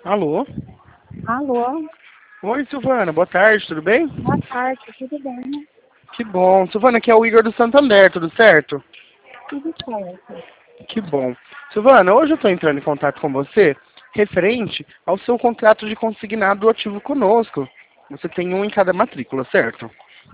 Alô? Alô? Oi, Silvana, boa tarde, tudo bem? Boa tarde, tudo bem? Que bom. Silvana, aqui é o Igor do Santander, tudo certo? Tudo certo. Que bom. Silvana, hoje eu estou entrando em contato com você referente ao seu contrato de consignado ativo conosco. Você tem um em cada matrícula, certo?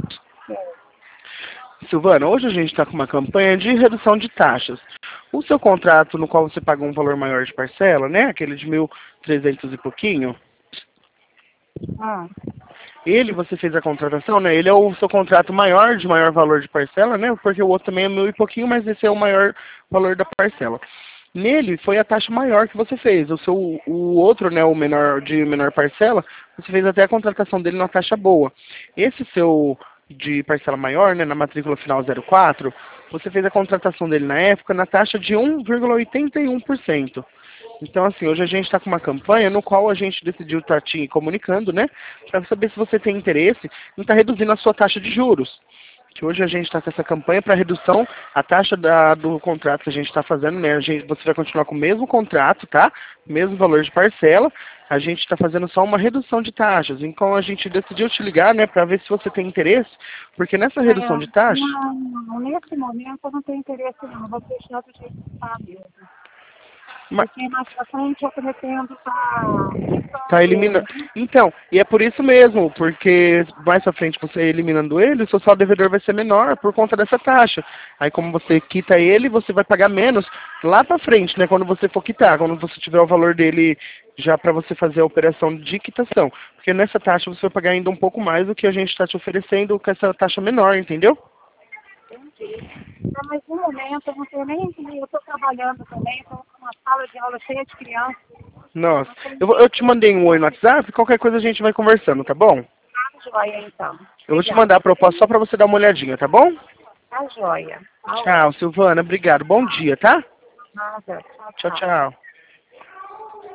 Silvana, hoje a gente está com uma campanha de redução de taxas. O seu contrato, no qual você paga um valor maior de parcela, né? Aquele de 1.300 e pouquinho, Ah, ele, você fez a contratação, né? Ele é o seu contrato maior, de maior valor de parcela, né? Porque o outro também é 1.000 e pouquinho, mas esse é o maior valor da parcela. Nele foi a taxa maior que você fez. O outro, né, o menor de menor parcela, você fez até a contratação dele na taxa boa. Esse seu de parcela maior, né, na matrícula final 04, você fez a contratação dele na época na taxa de 1,81%. Então, assim, hoje a gente está com uma campanha no qual a gente decidiu estar te comunicando, né? Para saber se você tem interesse em estar reduzindo a sua taxa de juros. Que hoje a gente está com essa campanha para redução, a taxa do contrato que a gente está fazendo, né? Você vai continuar com o mesmo contrato, tá? Mesmo valor de parcela. A gente está fazendo só uma redução de taxas. Então a gente decidiu te ligar, né? Para ver se você tem interesse. Porque nessa redução de taxa. não, nesse momento eu não tenho interesse não, eu vou deixar do jeito que está mesmo. Porque mais pra frente eu pretendo estar Tá quitando eliminando. ele. Então, e é por isso mesmo, porque mais pra frente você eliminando ele, o seu saldo devedor vai ser menor por conta dessa taxa. Aí como você quita ele, você vai pagar menos lá pra frente, né? Quando você for quitar, quando você tiver o valor dele já para você fazer a operação de quitação. Porque nessa taxa você vai pagar ainda um pouco mais do que a gente está te oferecendo com essa taxa menor, entendeu? Entendi. Não, mas no momento eu não tenho nem. Eu estou trabalhando também, estou com uma sala de aula cheia de crianças. Nossa, Não tenho eu te mandei um oi no WhatsApp, qualquer coisa a gente vai conversando, tá bom? Tá joia então. Eu vou te mandar a Obrigada. proposta só para você dar uma olhadinha, tá bom? Tá joia. Tá Tchau, ótimo. Silvana. Obrigado. Bom dia, tá? Nada. Tchau, Tchau, tchau. tchau.